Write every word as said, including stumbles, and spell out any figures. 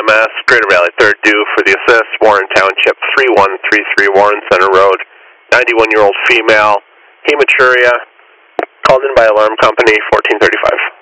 M S, Greater Valley third due for the assist, Warren Township, three one three three Warren Center Road, ninety-one-year-old female, hematuria, called in by alarm company, fourteen thirty-five.